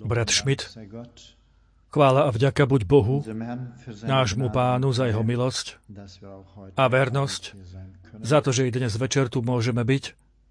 brat Schmidt. Chvála a vďaka buď Bohu, nášmu Pánu, za jeho milosť a vernosť, za to, že i dnes večer tu môžeme byť.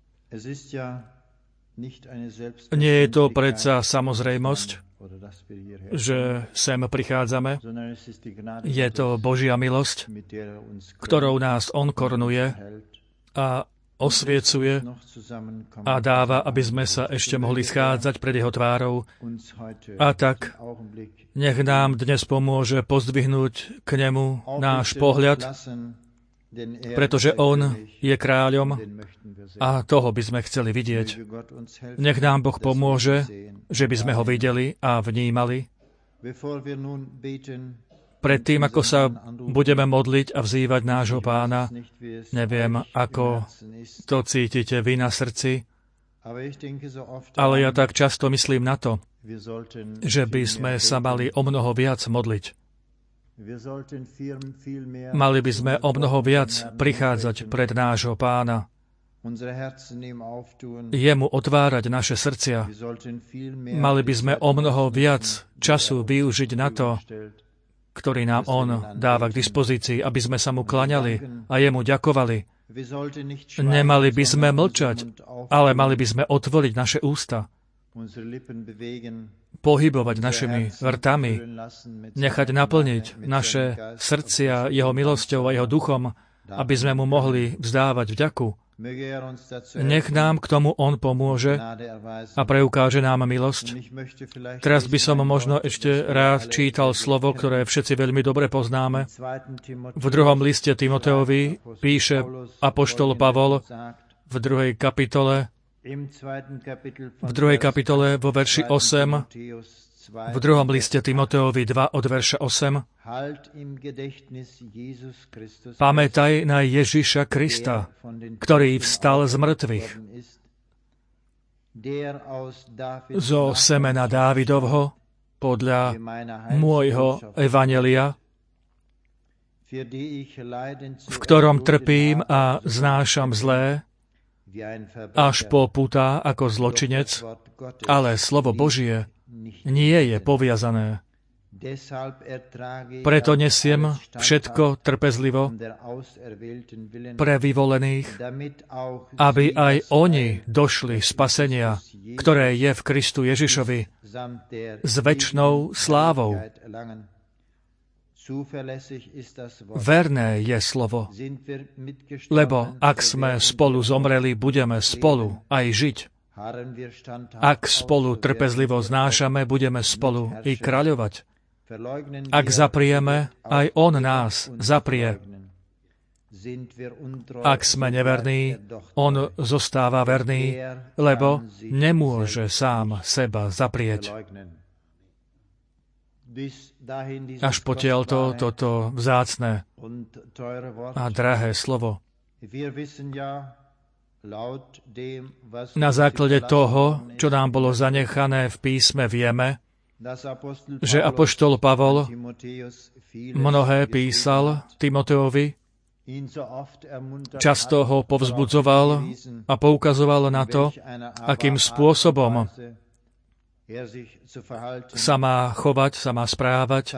Nie je to predsa samozrejmosť, že sem prichádzame. Je to Božia milosť, ktorou nás on korunuje a osviecuje a dáva, aby sme sa ešte mohli schádzať pred jeho tvárou. A tak nech nám dnes pomôže pozdvihnúť k nemu náš pohľad, pretože on je kráľom a toho by sme chceli vidieť. Nech nám Boh pomôže, že by sme ho videli a vnímali. Predtým, ako sa budeme modliť a vzývať nášho Pána, neviem, ako to cítite vy na srdci, ale ja tak často myslím na to, že by sme sa mali o mnoho viac modliť. Mali by sme o mnoho viac prichádzať pred nášho Pána, jemu otvárať naše srdcia. Mali by sme o mnoho viac času využiť na to, ktorý nám on dáva k dispozícii, aby sme sa mu klaňali a jemu ďakovali. Nemali by sme mlčať, ale mali by sme otvoriť naše ústa, pohybovať našimi vrtami, nechať naplniť naše srdcia jeho milosťou a jeho duchom, aby sme mu mohli vzdávať vďaku. Nech nám k tomu on pomôže a preukáže nám milosť. Teraz by som možno ešte rád čítal slovo, ktoré všetci veľmi dobre poznáme. V 2. liste Timoteovi píše apoštol Pavol v 2. kapitole vo verši 8, v 2. liste Timoteovi 2 od verša 8. Pamätaj na Ježiša Krista, ktorý vstal z mŕtvych, zo semena Dávidovho, podľa môjho evanjelia, v ktorom trpím a znášam zlé, až po putá ako zločinec, ale slovo Božie nie je poviazané. Preto nesiem všetko trpezlivo pre vyvolených, aby aj oni došli spasenia, ktoré je v Kristu Ježišovi, s večnou slávou. Verné je slovo, lebo ak sme spolu zomreli, budeme spolu aj žiť. Ak spolu trpezlivo znášame, budeme spolu i kráľovať. Ak zaprieme, aj on nás zaprie. Ak sme neverní, on zostáva verný, lebo nemôže sám seba zaprieť. Až potiaľto toto vzácne a drahé slovo. Na základe toho, čo nám bolo zanechané v písme, vieme, že apoštol Pavol mnohé písal Timoteovi, často ho povzbudzoval a poukazoval na to, akým spôsobom sa má chovať, sa má správať.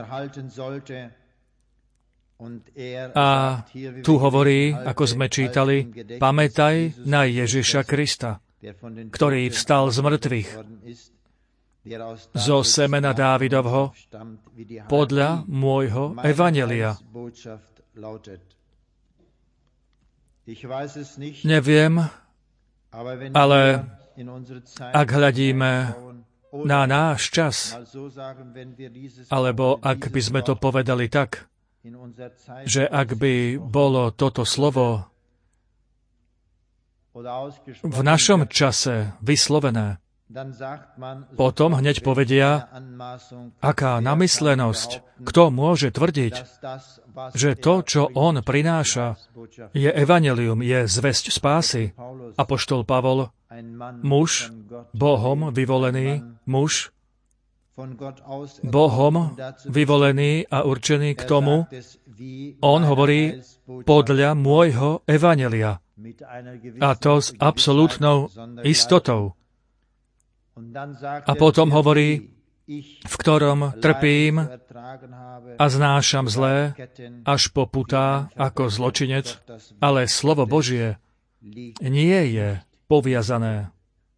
A tu hovorí, ako sme čítali, pamätaj na Ježiša Krista, ktorý vstal z mŕtvych, zo semena Dávidovho, podľa môjho evanjelia. Neviem, ale ak hľadíme na náš čas, alebo ak by sme to povedali tak, že ak by bolo toto slovo v našom čase vyslovené, potom hneď povedia, aká namyslenosť, kto môže tvrdiť, že to, čo on prináša, je evanjelium, je zvesť spásy. Apoštol Pavol, muž, Bohom vyvolený muž, Bohom vyvolený a určený k tomu, on hovorí podľa môjho evanjelia. A to s absolútnou istotou. A potom hovorí, v ktorom trpím a znášam zlé až po putá ako zločinec, ale slovo Božie nie je poviazané.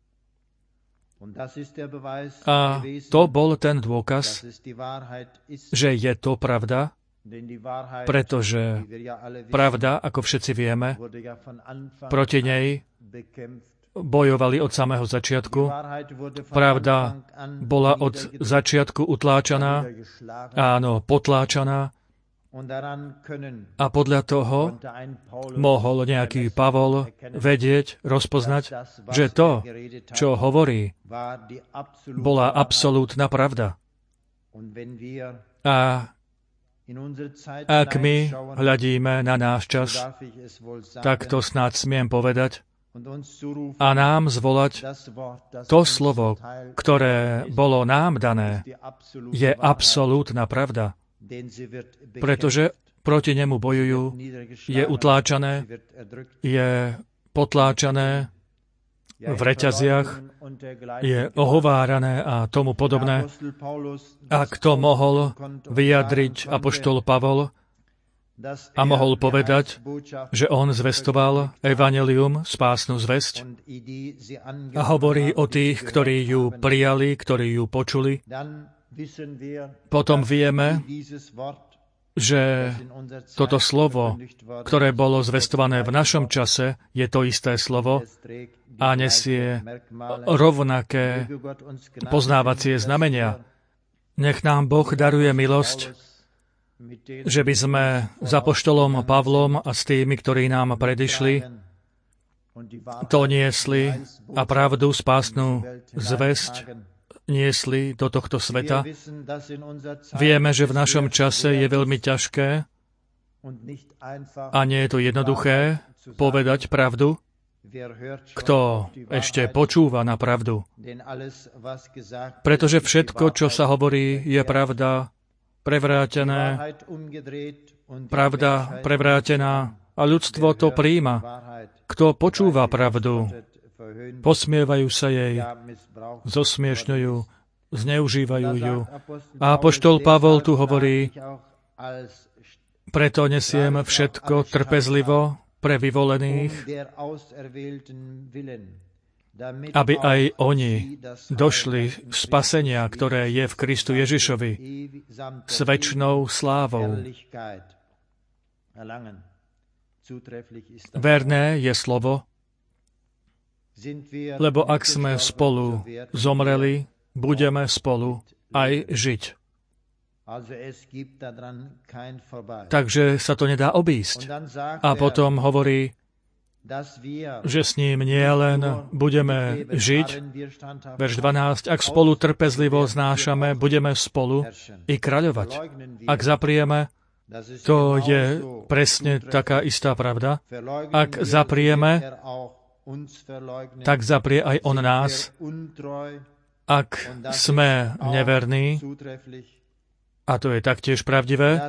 A to bol ten dôkaz, že je to pravda, pretože pravda, ako všetci vieme, proti nej bojovali od samého začiatku. Pravda bola od začiatku utláčaná, potláčaná. A podľa toho mohol nejaký Pavol vedieť, rozpoznať, že to, čo hovorí, bola absolútna pravda. A ak my hľadíme na náš čas, tak to snáď smiem povedať, a nám zvolať to slovo, ktoré bolo nám dané, je absolútna pravda. Pretože proti nemu bojujú, je utláčané, je potláčané v reťaziach, je ohovárané a tomu podobné. Ak to mohol vyjadriť apoštol Pavol a mohol povedať, že on zvestoval evanjelium, spásnu zvesť, a hovorí o tých, ktorí ju prijali, ktorí ju počuli, potom vieme, že toto slovo, ktoré bolo zvestované v našom čase, je to isté slovo a nesie rovnaké poznávacie znamenia. Nech nám Boh daruje milosť, že by sme s apoštolom Pavlom a s tými, ktorí nám predišli, to niesli a pravdu, spásnu zvesť niesli do tohto sveta. Vieme, že v našom čase je veľmi ťažké a nie je to jednoduché povedať pravdu. Kto ešte počúva na pravdu? Pretože všetko, čo sa hovorí, je pravda prevrátená a ľudstvo to prijíma. Kto počúva pravdu, posmievajú sa jej, zosmiešňujú, zneužívajú ju. A apoštol Pavol tu hovorí, preto nesiem všetko trpezlivo pre vyvolených, aby aj oni došli spasenia, ktoré je v Kristu Ježišovi, s večnou slávou. Verné je slovo, lebo ak sme spolu zomreli, budeme spolu aj žiť. Takže sa to nedá obísť. A potom hovorí, že s ním nielen budeme žiť, verš 12, ak spolu trpezlivo znášame, budeme spolu i kráľovať. Ak zaprieme, to je presne taká istá pravda. Ak zaprieme, tak zaprie aj on nás. Ak sme neverní, a to je taktiež pravdivé,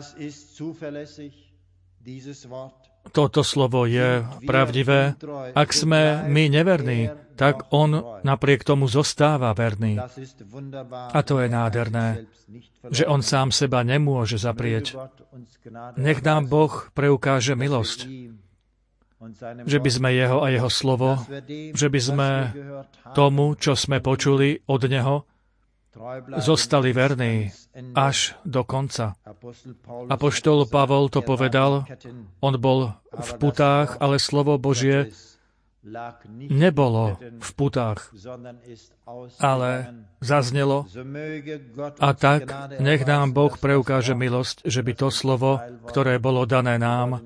toto slovo je pravdivé. Ak sme my neverní, tak on napriek tomu zostáva verný. A to je nádherné, že on sám seba nemôže zaprieť. Nech nám Boh preukáže milosť, že by sme jeho a jeho slovo, že by sme tomu, čo sme počuli od neho, zostali verní až do konca. Apoštol Pavol to povedal, on bol v putách, ale slovo Božie nebolo v putách, ale zaznelo. A tak nech nám Boh preukáže milosť, že by to slovo, ktoré bolo dané nám,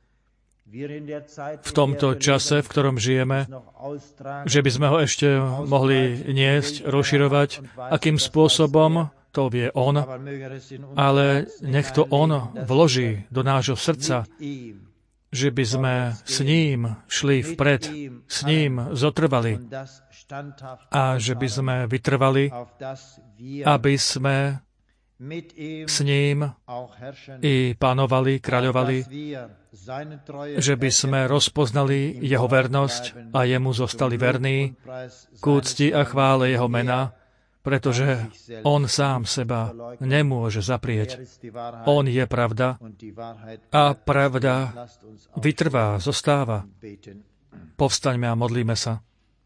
v tomto čase, v ktorom žijeme, že by sme ho ešte mohli niesť, rozširovať. Akým spôsobom, to vie on, ale nech to on vloží do nášho srdca, že by sme s ním šli vpred, s ním zotrvali a že by sme vytrvali, aby sme s ním i panovali, kráľovali, že by sme rozpoznali jeho vernosť a jemu zostali verní k úcti a chvále jeho mena pretože on sám seba nemôže zaprieť. On je pravda a pravda vytrvá, zostáva. Povstaňme a modlíme sa.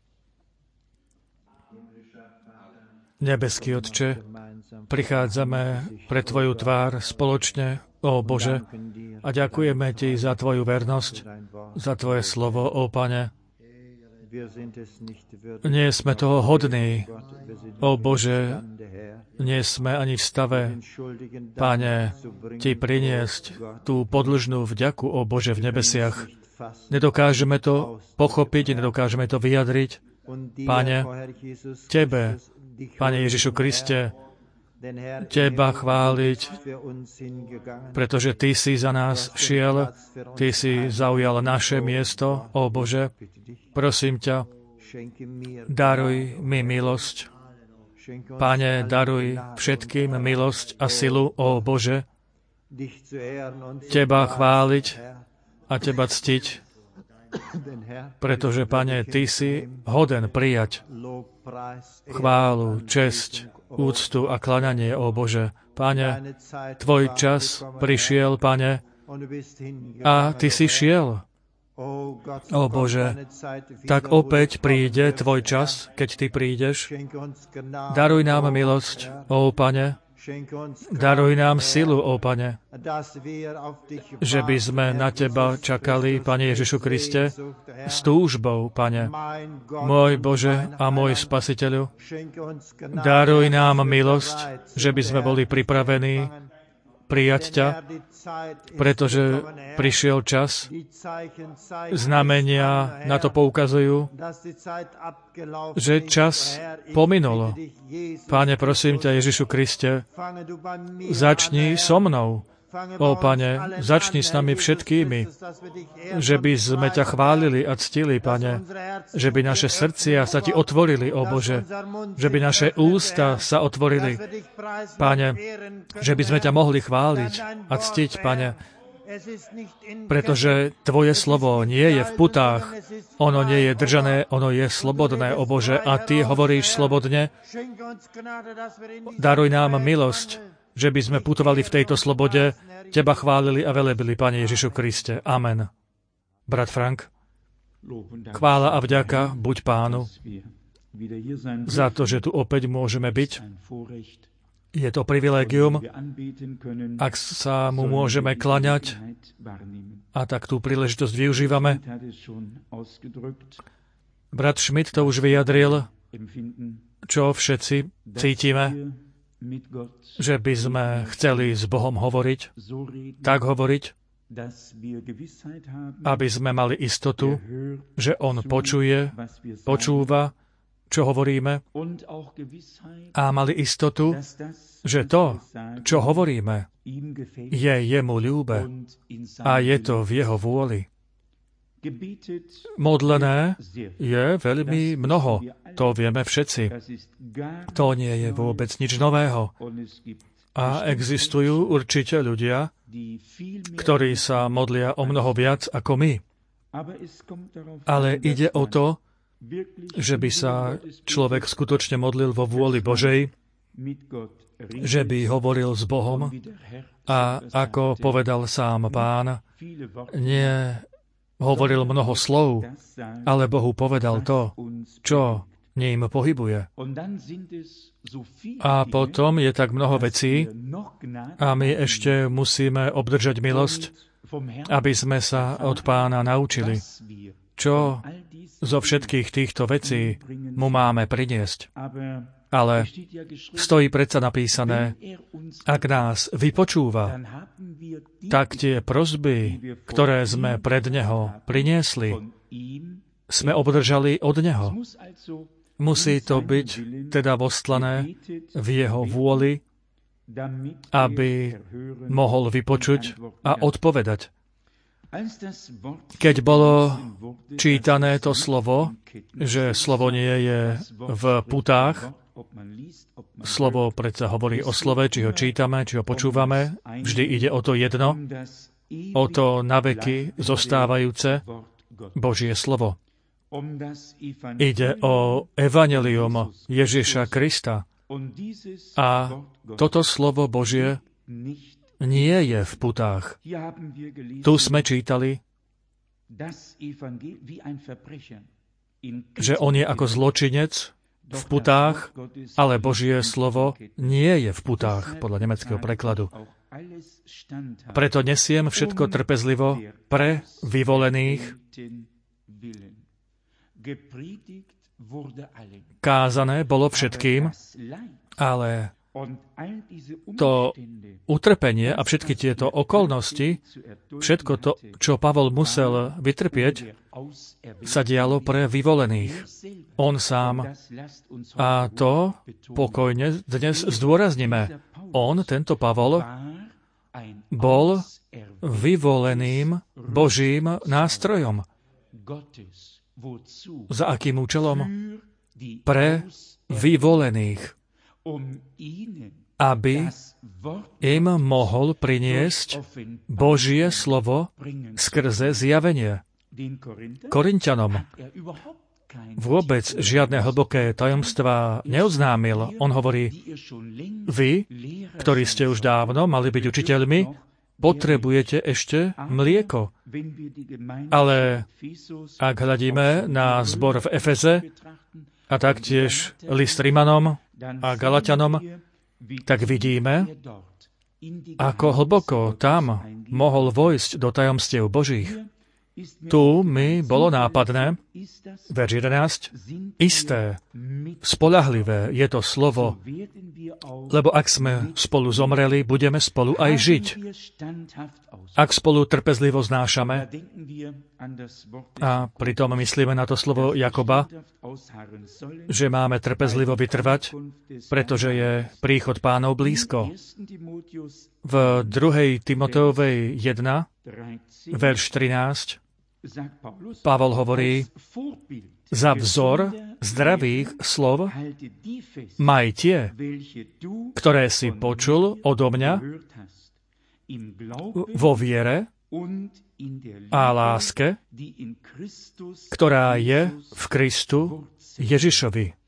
Nebeský Otče, prichádzame pre Tvoju tvár spoločne, ó Bože, a ďakujeme Ti za Tvoju vernosť, za Tvoje slovo, ó Pane. Nie sme toho hodní, ó Bože, nie sme ani v stave, Pane, Ti priniesť tú podĺžnú vďaku, ó Bože, v nebesiach. Nedokážeme to pochopiť, nedokážeme to vyjadriť. Pane, Tebe, Pane Ježišu Kriste, Teba chváliť, pretože Ty si za nás šiel, Ty si zaujal naše miesto, ó Bože. Prosím ťa, daruj mi milosť. Pane, daruj všetkým milosť a silu, ó Bože, Teba chváliť a Teba ctiť, pretože, Pane, Ty si hoden prijať chválu, česť, úctu a kľaňanie, ó Bože. Pane, Tvoj čas prišiel, Pane, a Ty si šiel. Ó Bože, tak opäť príde Tvoj čas, keď Ty prídeš. Daruj nám milosť, ó Pane, daruj nám silu, ó Pane, že by sme na Teba čakali, Pane Ježišu Kriste, s túžbou, Pane. Môj Bože a môj Spasiteľu, daruj nám milosť, že by sme boli pripravení prijať ťa, pretože prišiel čas, znamenia na to poukazujú, že čas pominul. Páne, prosím ťa, Ježišu Kriste, začni so mnou. Ó Pane, začni s nami všetkými, že by sme ťa chválili a ctili, Pane, že by naše srdcia sa Ti otvorili, ó Bože, že by naše ústa sa otvorili, Pane, že by sme ťa mohli chváliť a ctiť, Pane, pretože Tvoje slovo nie je v putách, ono nie je držané, ono je slobodné, ó Bože, a Ty hovoríš slobodne. Daruj nám milosť, že by sme putovali v tejto slobode, Teba chválili a velebili, Pane Ježišu Kriste. Amen. Brat Frank, chvála a vďaka buď Pánu za to, že tu opäť môžeme byť. Je to privilégium, ak sa mu môžeme klaňať, a tak tú príležitosť využívame. Brat Schmidt to už vyjadril, čo všetci cítime, že by sme chceli s Bohom hovoriť, tak hovoriť, aby sme mali istotu, že On počúva, čo hovoríme, a mali istotu, že to, čo hovoríme, je Jemu ľúbe a je to v Jeho vôli. Modlené je veľmi mnoho, to vieme všetci. To nie je vôbec nič nového. A existujú určite ľudia, ktorí sa modlia o mnoho viac ako my. Ale ide o to, že by sa človek skutočne modlil vo vôli Božej, že by hovoril s Bohom a ako povedal sám Pán, nie hovoril mnoho slov, ale Bohu povedal to, čo ním pohybuje. A potom je tak mnoho vecí a my ešte musíme obdržať milosť, aby sme sa od Pána naučili, čo zo všetkých týchto vecí mu máme priniesť. Ale stojí predsa napísané, ak nás vypočúva, tak tie prosby, ktoré sme pred Neho priniesli, sme obdržali od Neho. Musí to byť teda voslané v Jeho vôli, aby mohol vypočuť a odpovedať. Keď bolo čítané to slovo, že slovo nie je v putách, slovo predsa hovorí o slove, či ho čítame, či ho počúvame, vždy ide o to jedno, o to naveky zostávajúce Božie slovo. Ide o evanjelium Ježiša Krista, A toto slovo Božie nie je v putách. Tu sme čítali, že on je ako zločinec v putách, ale Božie slovo nie je v putách, podľa nemeckého prekladu. Preto nesiem všetko trpezlivo pre vyvolených. Kázané bolo všetkým, ale to utrpenie a všetky tieto okolnosti, všetko to, čo Pavol musel vytrpieť, sa dialo pre vyvolených. On sám. A to pokojne dnes zdôraznime. On, tento Pavol, bol vyvoleným Božím nástrojom. Za akým účelom? Pre vyvolených, aby im mohol priniesť Božie slovo skrze zjavenie. Korinťanom vôbec žiadne hlboké tajomstvá neoznámil. On hovorí, vy, ktorí ste už dávno mali byť učiteľmi, potrebujete ešte mlieko. Ale ak hľadíme na zbor v Efeze a taktiež list Rimanom a Galatianom, tak vidíme, ako hlboko tam mohol vojsť do tajomstiev Božích. Tu mi bolo nápadné, verš 11, isté, spoľahlivé je to slovo, lebo ak sme spolu zomreli, budeme spolu aj žiť. Ak spolu trpezlivo znášame, a pritom myslíme na to slovo Jakoba, že máme trpezlivo vytrvať, pretože je príchod Pánov blízko. V 2. Timoteovej 1, verš 13, Pavol hovorí, za vzor zdravých slov maj tie, ktoré si počul odo mňa vo viere a láske, ktorá je v Kristu Ježišovi.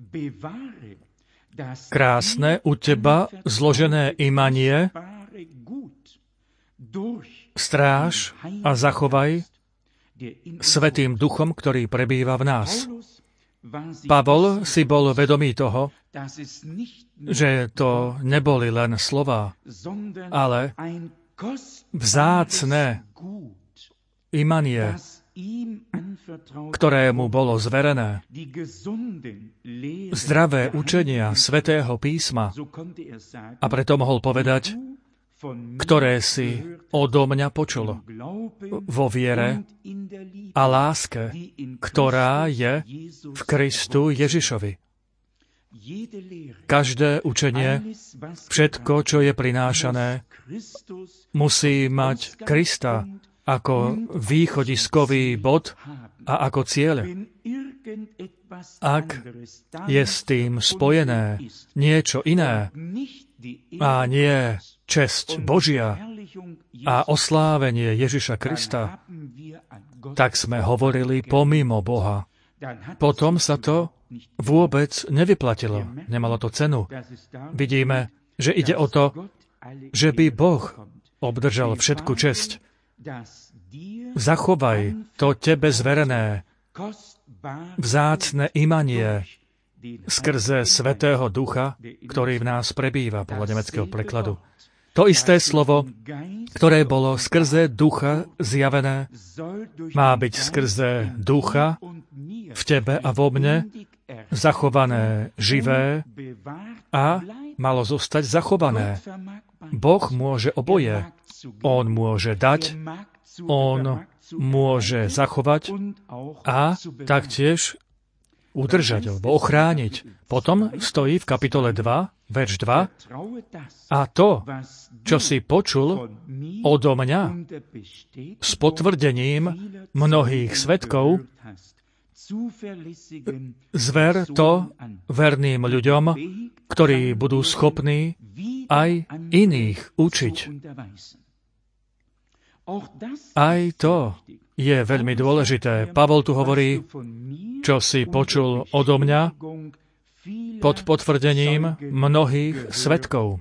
Krásne u teba zložené imanie, stráž a zachovaj Svätým Duchom, ktorý prebýva v nás. Pavol si bol vedomý toho, že to neboli len slová, ale vzácne imanie, ktoré mu bolo zverené, zdravé učenia Svätého písma. A preto mohol povedať, ktoré si odo mňa počul vo viere a láske, ktorá je v Kristu Ježišovi. Každé učenie, všetko, čo je prinášané, musí mať Krista ako východiskový bod a ako cieľ. Ak je s tým spojené niečo iné a nie česť Božia a oslávenie Ježiša Krista, tak sme hovorili pomimo Boha. Potom sa to vôbec nevyplatilo. Nemalo to cenu. Vidíme, že ide o to, že by Boh obdržal všetku česť. Zachovaj to tebe zverené, vzácne imanie skrze Svätého Ducha, ktorý v nás prebýva, podľa nemeckého prekladu. To isté slovo, ktoré bolo skrze Ducha zjavené, má byť skrze Ducha v tebe a vo mne zachované živé a malo zostať zachované. Boh môže oboje. On môže dať, on môže zachovať a taktiež udržať alebo ochrániť. Potom stojí v kapitole 2, verš 2, a to, čo si počul odo mňa s potvrdením mnohých svedkov, zver to verným ľuďom, ktorí budú schopní aj iných učiť. Aj to je veľmi dôležité. Pavol tu hovorí, čo si počul odo mňa pod potvrdením mnohých svedkov.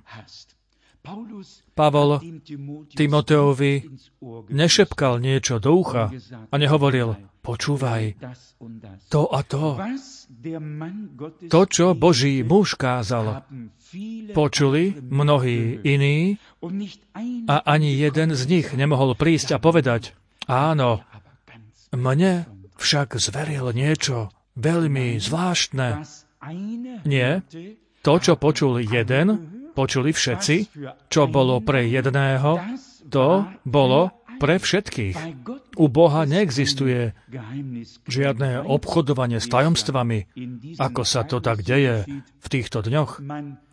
Pavol Timoteovi nešepkal niečo do ucha a nehovoril, počúvaj, to a to. To, čo Boží muž kázal, počuli mnohí iní a ani jeden z nich nemohol prísť a povedať, áno, mne však zveril niečo veľmi zvláštne. Nie, to, čo počul jeden, počuli všetci, čo bolo pre jedného, to bolo pre všetkých. U Boha neexistuje žiadne obchodovanie s tajomstvami, ako sa to tak deje v týchto dňoch.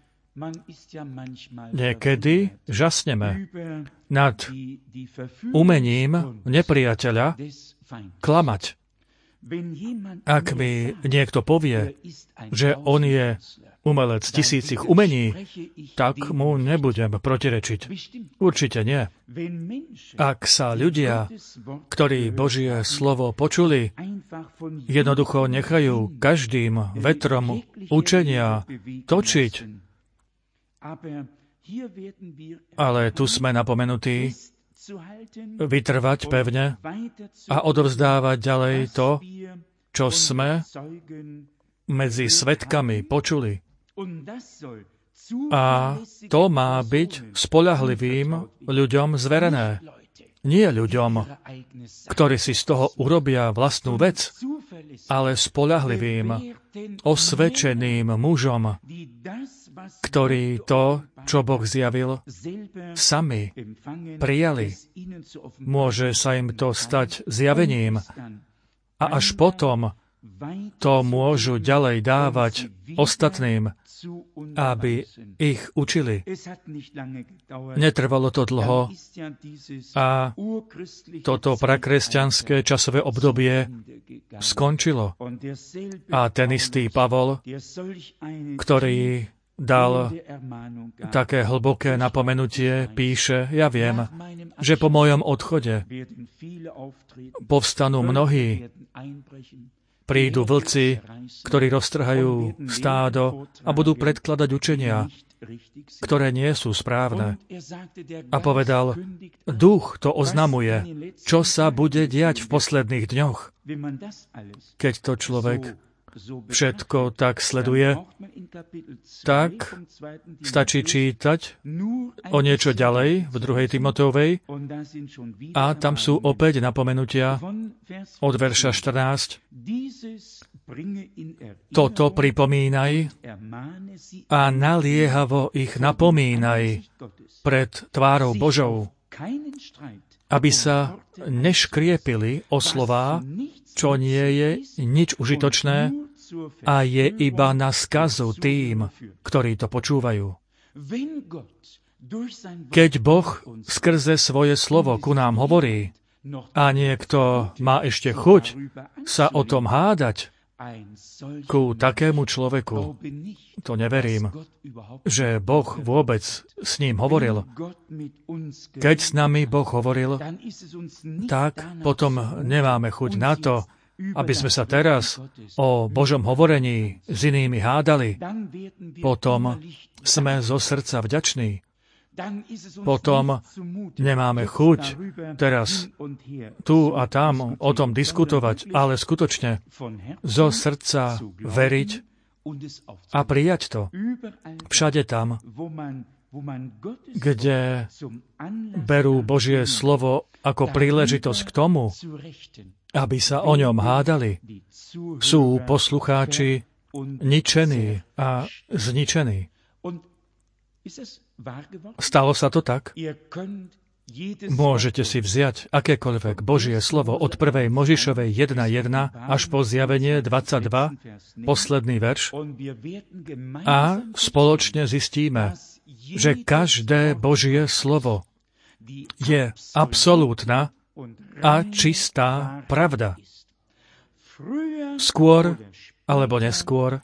Niekedy žasneme nad umením nepriateľa klamať. Ak mi niekto povie, že on je umelec tisícich umení, tak mu nebudem protirečiť. Určite nie. Ak sa ľudia, ktorí Božie slovo počuli, jednoducho nechajú každým vetrom učenia točiť, ale tu sme napomenutí vytrvať pevne a odovzdávať ďalej to, čo sme medzi svedkami počuli. A to má byť spoľahlivým ľuďom zverené. Nie ľuďom, ktorí si z toho urobia vlastnú vec, ale spoľahlivým, osvedčeným mužom, ktorí to, čo Boh zjavil, sami prijali. Môže sa im to stať zjavením a až potom to môžu ďalej dávať ostatným, aby ich učili. Netrvalo to dlho a toto prakresťanské časové obdobie skončilo. A ten istý Pavol, ktorý dal také hlboké napomenutie, píše, ja viem, že po mojom odchode povstanú mnohí, prídu vlci, ktorí roztrhajú stádo a budú predkladať učenia, ktoré nie sú správne. A povedal, duch to oznamuje, čo sa bude diať v posledných dňoch. Keď to človek všetko tak sleduje, tak stačí čítať o niečo ďalej v 2. Timoteovej a tam sú opäť napomenutia od verša 14. Toto pripomínaj a naliehavo ich napomínaj pred tvárou Božou, aby sa neškriepili o slová, čo nie je nič užitočné a je iba na skazu tým, ktorí to počúvajú. Keď Boh skrze svoje slovo ku nám hovorí a niekto má ešte chuť sa o tom hádať, ku takému človeku, to neverím, že Boh vôbec s ním hovoril. Keď s nami Boh hovoril, tak potom nemáme chuť na to, aby sme sa teraz o Božom hovorení s inými hádali. Potom sme zo srdca vďační. Potom nemáme chuť teraz tu a tam o tom diskutovať, ale skutočne zo srdca veriť a prijať to. Všade tam, kde berú Božie slovo ako príležitosť k tomu, aby sa o ňom hádali, sú poslucháči ničení a zničení. Stalo sa to tak? Môžete si vziať akékoľvek Božie slovo od 1. Možišovej 1.1 až po Zjavenie 22, posledný verš, a spoločne zistíme, že každé Božie slovo je absolútna a čistá pravda. Skôr alebo neskôr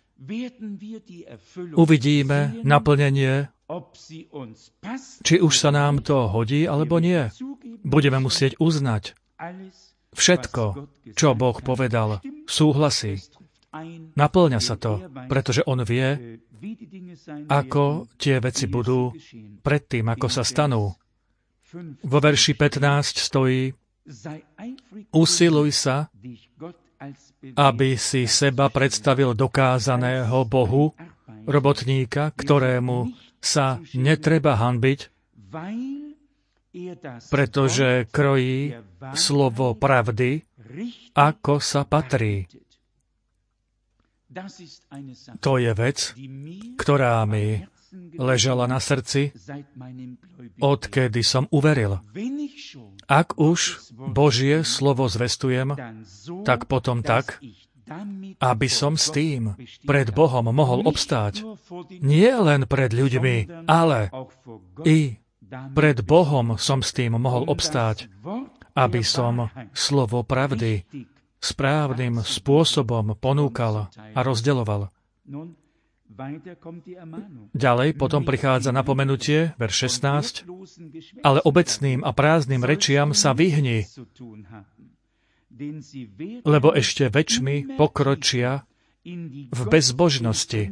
uvidíme naplnenie, či už sa nám to hodí, alebo nie. Budeme musieť uznať. Všetko, čo Boh povedal, súhlasí. Naplňa sa to, pretože on vie, ako tie veci budú predtým, ako sa stanú. Vo verši 15 stojí: Usiluj sa, aby si seba predstavil dokázaného Bohu, robotníka, ktorému sa netreba hanbiť, pretože krojí slovo pravdy, ako sa patrí. To je vec, ktorá mi ležala na srdci, odkedy som uveril. Ak už Božie slovo zvestujem, tak potom tak, aby som s tým pred Bohom mohol obstáť. Nie len pred ľuďmi, ale i pred Bohom som s tým mohol obstáť, aby som slovo pravdy správnym spôsobom ponúkal a rozdeľoval. Ďalej potom prichádza napomenutie, verš 16, ale obecným a prázdnym rečiam sa vyhni, lebo ešte väčšmi pokročia v bezbožnosti.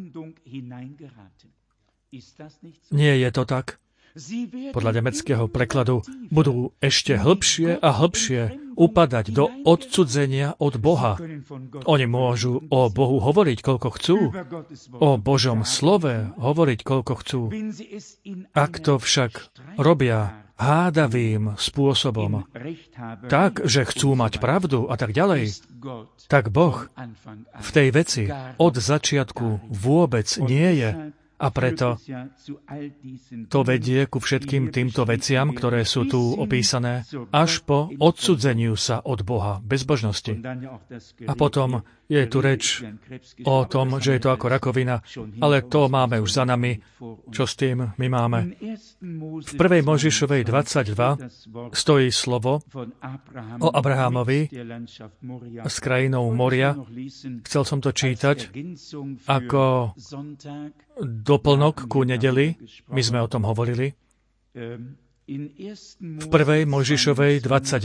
Nie je to tak? Podľa nemeckého prekladu budú ešte hlbšie a hlbšie upadať do odcudzenia od Boha. Oni môžu o Bohu hovoriť, koľko chcú, o Božom slove hovoriť, koľko chcú. Ak to však robia hádavým spôsobom, tak, že chcú mať pravdu a tak ďalej, tak Boh v tej veci od začiatku vôbec nie je. A preto to vedie ku všetkým týmto veciam, ktoré sú tu opísané, až po odsudzeniu sa od Boha, bezbožnosti. A potom je tu reč o tom, že je to ako rakovina, ale to máme už za nami. Čo s tým my máme? V 1. Mojžišovej 22 stojí slovo o Abrahámovi s krajinou Moria. Chcel som to čítať ako doplnok ku nedeli. My sme o tom hovorili. V 1. Mojžišovej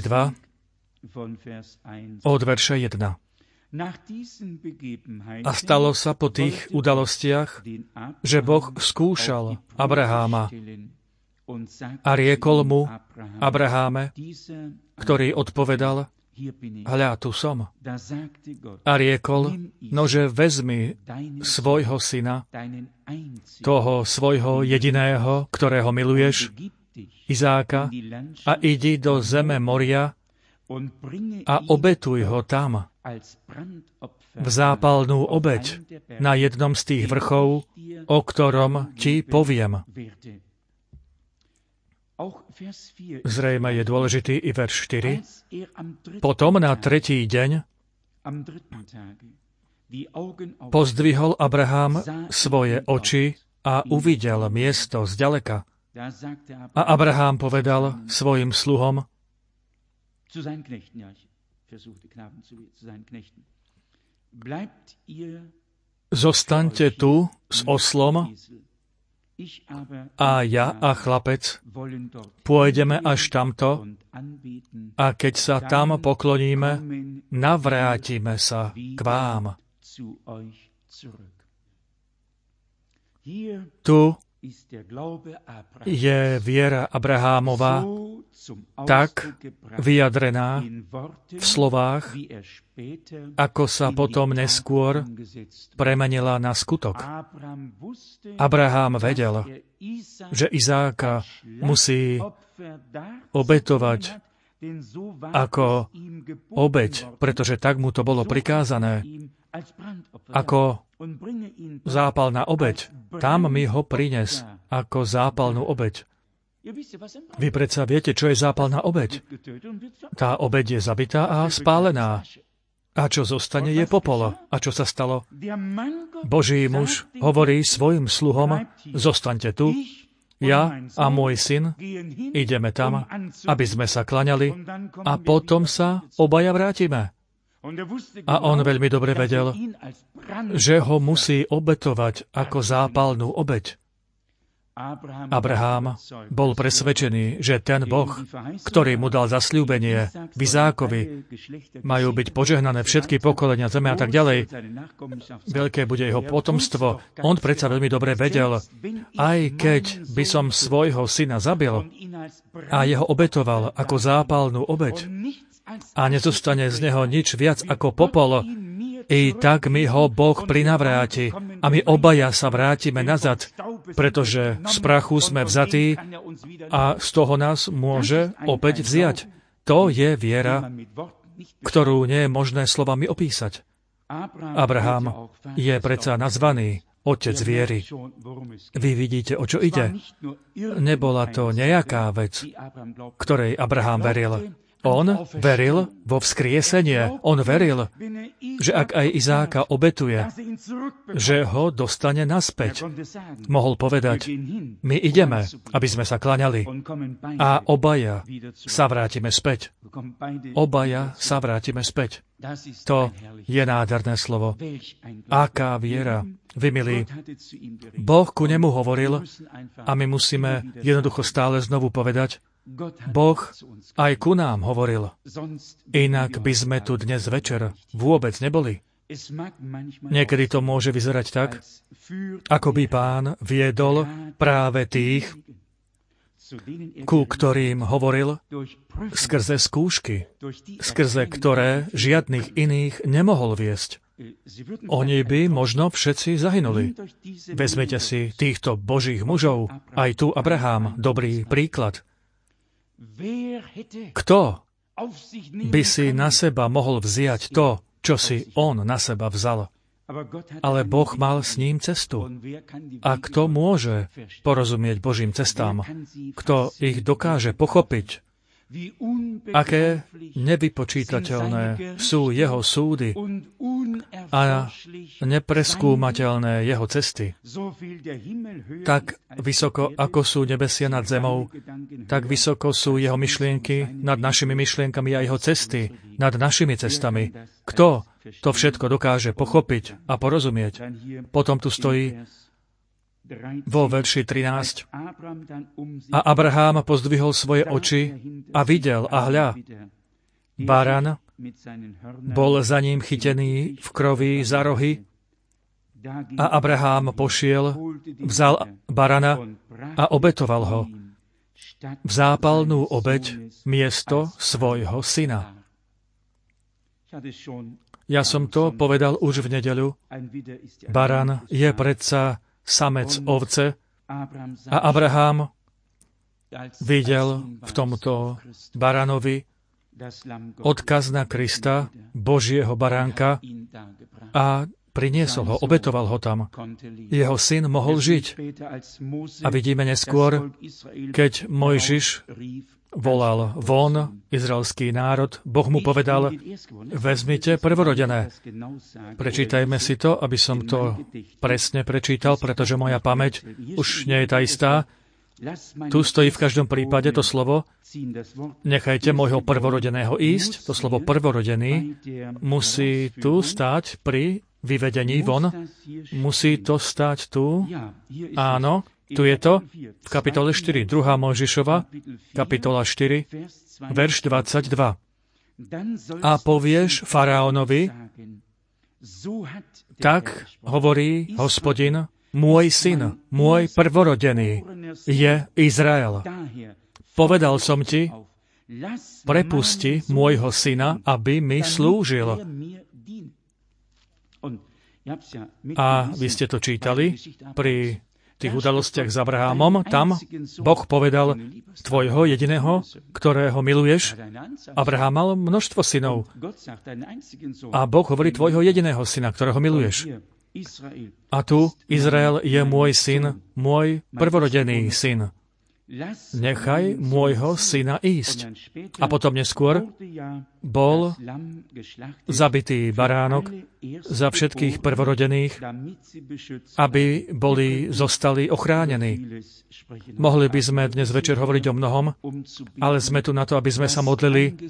22 od verša 1. A stalo sa po tých udalostiach, že Boh skúšal Abraháma a riekol mu: Abraháme, ktorý odpovedal: Hľa, tu som. A riekol: Nože vezmi svojho syna, toho svojho jediného, ktorého miluješ, Izáka, a idi do zeme Moria a obetuj ho tam v zápalnú obeť na jednom z tých vrchov, o ktorom ti poviem. Zrejme je dôležitý i verš 4. Potom na tretí deň pozdvihol Abraham svoje oči a uvidel miesto zďaleka. A Abraham povedal svojim sluhom: Zostaňte tu s oslom a ja a chlapec pôjdeme až tamto a keď sa tam pokloníme, navrátime sa k vám. Tu je viera Abrahámova tak vyjadrená v slovách, ako sa potom neskôr premenila na skutok. Abrahám vedel, že Izáka musí obetovať ako obeť, pretože tak mu to bolo prikázané, ako zápalná obeť. Tam mi ho prines ako zápalnú obeť. Vy predsa viete, čo je zápalná obeť. Tá obeť je zabitá a spálená. A čo zostane, je popol. A čo sa stalo? Boží muž hovorí svojim sluhom: Zostaňte tu, ja a môj syn ideme tam, aby sme sa klaňali a potom sa obaja vrátime. A on veľmi dobre vedel, že ho musí obetovať ako zápalnú obeť. Abraham bol presvedčený, že ten Boh, ktorý mu dal zasľúbenie v Izákovi, majú byť požehnané všetky pokolenia zeme a tak ďalej. Veľké bude jeho potomstvo. On predsa veľmi dobre vedel, aj keď by som svojho syna zabil a jeho obetoval ako zápalnú obeť a nezostane z neho nič viac ako popol, i tak mi ho Boh prinavráti a my obaja sa vrátime nazad, pretože z prachu sme vzatí a z toho nás môže opäť vziať. To je viera, ktorú nie je možné slovami opísať. Abraham je predsa nazvaný otec viery. Vy vidíte, o čo ide. Nebola to nejaká vec, ktorej Abraham veril. On veril vo vzkriesenie. On veril, že ak aj Izáka obetuje, že ho dostane naspäť. Mohol povedať, my ideme, aby sme sa klaňali a obaja sa vrátime späť. Obaja sa vrátime späť. To je nádherné slovo. Aká viera. Vy, milí, Boh ku nemu hovoril a my musíme jednoducho stále znovu povedať, Boh aj ku nám hovoril. Inak by sme tu dnes večer vôbec neboli. Niekedy to môže vyzerať tak, ako by Pán viedol práve tých, ku ktorým hovoril skrze skúšky, skrze ktoré žiadnych iných nemohol viesť. Oni by možno všetci zahynuli. Vezmite si týchto božích mužov, aj tu Abraham, dobrý príklad. Kto by si na seba mohol vziať to, čo si on na seba vzal? Ale Boh mal s ním cestu. A kto môže porozumieť Božím cestám? Kto ich dokáže pochopiť? Aké nevypočítateľné sú jeho súdy a nepreskúmateľné jeho cesty. Tak vysoko, ako sú nebesia nad zemou, tak vysoko sú jeho myšlienky nad našimi myšlienkami a jeho cesty nad našimi cestami. Kto to všetko dokáže pochopiť a porozumieť? Potom tu stojí vo verši 13. A Abraham pozdvihol svoje oči a videl, a hľa, baran bol za ním chytený v krovi za rohy a Abraham pošiel, vzal barana a obetoval ho v zápalnú obeť miesto svojho syna. Ja som to povedal už v nedeľu. Baran je predsa samec ovce a Abraham videl v tomto baranovi odkaz na Krista, Božieho baránka, a priniesol ho, obetoval ho tam. Jeho syn mohol žiť. A vidíme neskôr, keď Mojžiš volal von izraelský národ, Boh mu povedal, vezmite prvorodené. Prečítajme si to, aby som to presne prečítal, pretože moja pamäť už nie je tá istá. Tu stojí v každom prípade to slovo, nechajte môjho prvorodeného ísť. To slovo prvorodený musí tu stáť pri vyvedení von. Musí to stáť tu. Áno. Tu je to v kapitole 4, 2. Mojžišova, kapitola 4, verš 22. A povieš faraónovi, tak hovorí Hospodin, môj syn, môj prvorodený je Izrael. Povedal som ti, prepusti môjho syna, aby mi slúžil. A vy ste to čítali pri tých udalostiach s Abrahamom, tam Boh povedal tvojho jediného, ktorého miluješ. Abraham mal množstvo synov. A Boh hovorí tvojho jediného syna, ktorého miluješ. A tu Izrael je môj syn, môj prvorodený syn. Nechaj môjho syna ísť. A potom neskôr bol zabitý baránok za všetkých prvorodených, aby zostali ochránení. Mohli by sme dnes večer hovoriť o mnohom, ale sme tu na to, aby sme sa modlili,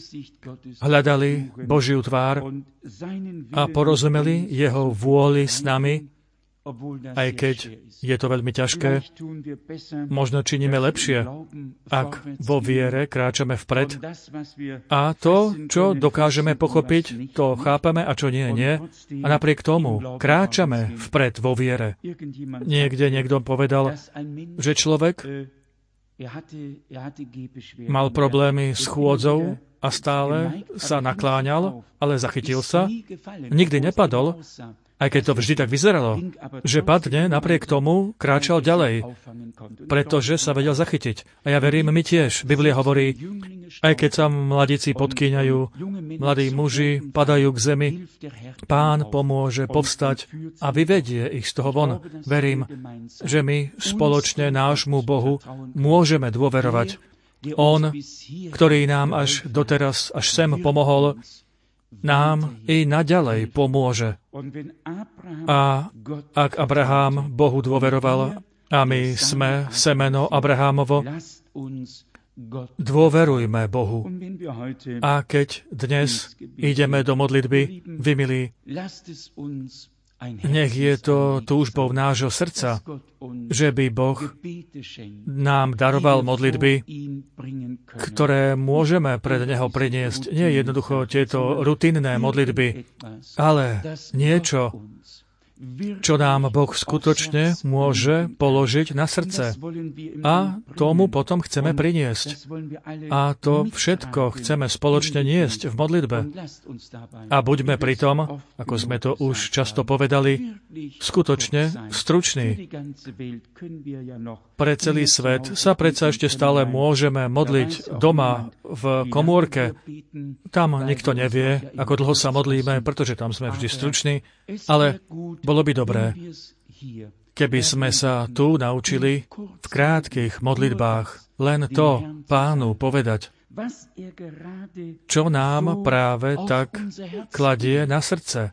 hľadali Božiu tvár a porozumeli jeho vôli s nami aj keď je to veľmi ťažké, možno činíme lepšie, ak vo viere kráčame vpred a to, čo dokážeme pochopiť, to chápeme a čo nie. A napriek tomu kráčame vpred vo viere. Niekde niekto povedal, že človek mal problémy s chôdzou a stále sa nakláňal, ale zachytil sa, nikdy nepadol, aj keď to vždy tak vyzeralo, že padne, napriek tomu kráčal ďalej, pretože sa vedel zachytiť. A ja verím, my tiež. Biblia hovorí, aj keď sa mladíci podkýňajú, mladí muži padajú k zemi, Pán pomôže povstať a vyvedie ich z toho von. Verím, že my spoločne nášmu Bohu môžeme dôverovať. On, ktorý nám až doteraz, až sem pomohol, nám i naďalej pomôže. A ak Abraham Bohu dôveroval a my sme semeno Abrahámovo, dôverujme Bohu. A keď dnes ideme do modlitby, vy milí, nech je to túžbou nášho srdca, že by Boh nám daroval modlitby, ktoré môžeme pred Neho priniesť. Nie jednoducho tieto rutinné modlitby, ale niečo, čo nám Boh skutočne môže položiť na srdce. A tomu potom chceme priniesť. A to všetko chceme spoločne niesť v modlitbe. A buďme pri tom, ako sme to už často povedali, skutočne struční. Pre celý svet sa predsa ešte stále môžeme modliť doma v komórke. Tam nikto nevie, ako dlho sa modlíme, pretože tam sme vždy struční, ale bolo by dobré, keby sme sa tu naučili v krátkych modlitbách len to Pánu povedať, čo nám práve tak kladie na srdce.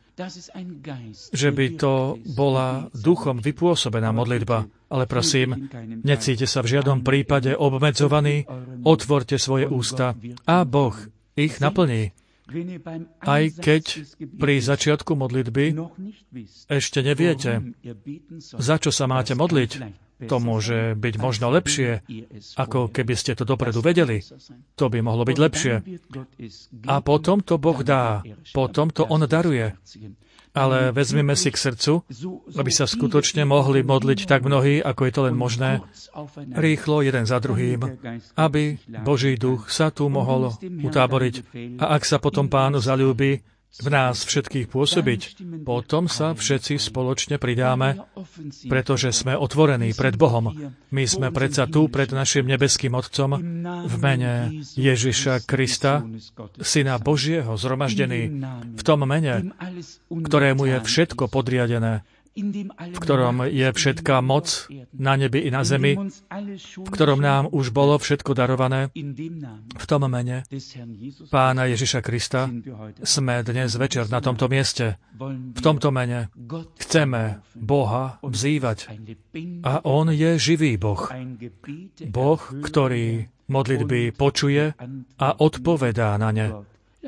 Že by to bola duchom vypôsobená modlitba. Ale prosím, necíte sa v žiadnom prípade obmedzovaní, otvorte svoje ústa a Boh ich naplní. Aj keď pri začiatku modlitby ešte neviete, za čo sa máte modliť, to môže byť možno lepšie, ako keby ste to dopredu vedeli. To by mohlo byť lepšie. A potom to Boh dá, potom to On daruje. Ale vezmeme si k srdcu, aby sa skutočne mohli modliť tak mnohí, ako je to len možné, rýchlo jeden za druhým, aby Boží duch sa tu mohol utáboriť. A ak sa potom Pánu zaľúbi v nás všetkých pôsobiť, potom sa všetci spoločne pridáme, pretože sme otvorení pred Bohom. My sme predsa tu pred našim nebeským Otcom v mene Ježiša Krista, Syna Božieho, zhromaždený v tom mene, ktorému je všetko podriadené, v ktorom je všetká moc na nebi i na zemi, v ktorom nám už bolo všetko darované. V tom mene Pána Ježiša Krista sme dnes večer na tomto mieste. V tomto mene chceme Boha vzývať. A On je živý Boh. Boh, ktorý modlitby počuje a odpovedá na ne.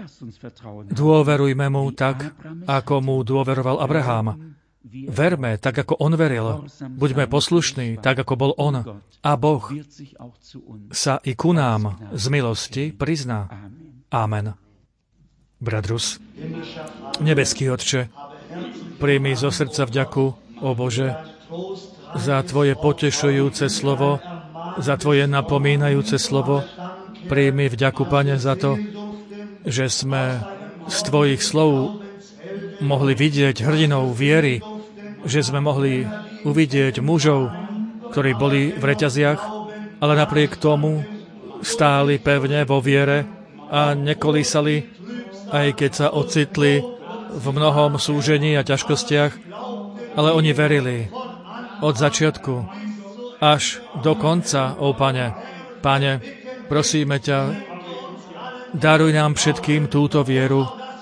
Dôverujme Mu tak, ako Mu dôveroval Abraham. Verme, tak ako on veril. Buďme poslušní, tak ako bol on. A Boh sa i ku nám z milosti prizná. Amen. Bradrus, nebeský Otče, príjmi zo srdca vďaku, ó Bože, za Tvoje potešujúce slovo, za Tvoje napomínajúce slovo. Príjmi vďaku, Pane, za to, že sme z Tvojich slov mohli vidieť hrdinov viery, že sme mohli uvidieť mužov, ktorí boli v reťaziach, ale napriek tomu stáli pevne vo viere a nekolísali, aj keď sa ocitli v mnohom súžení a ťažkostiach, ale oni verili od začiatku až do konca, ó Pane. Pane, prosíme ťa, daruj nám všetkým túto vieru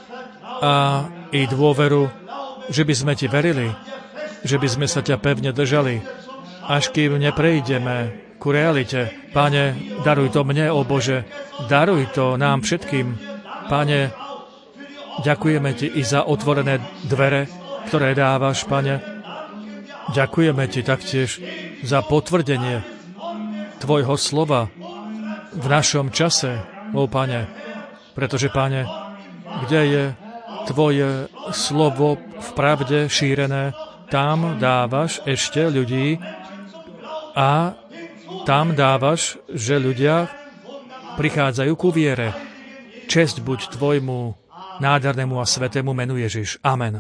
a i dôveru, že by sme Ti verili, že by sme sa ťa pevne držali, až kým neprejdeme ku realite. Pane, daruj to mne, ó Bože, daruj to nám všetkým. Pane, ďakujeme Ti i za otvorené dvere, ktoré dávaš, Pane. Ďakujeme Ti taktiež za potvrdenie Tvojho slova v našom čase, ó Pane, pretože, Pane, kde je Tvoje slovo v pravde šírené, tam dávaš ešte ľudí a tam dávaš, že ľudia prichádzajú ku viere. Česť buď Tvojmu nádhernému a svätému menu Ježiš. Amen.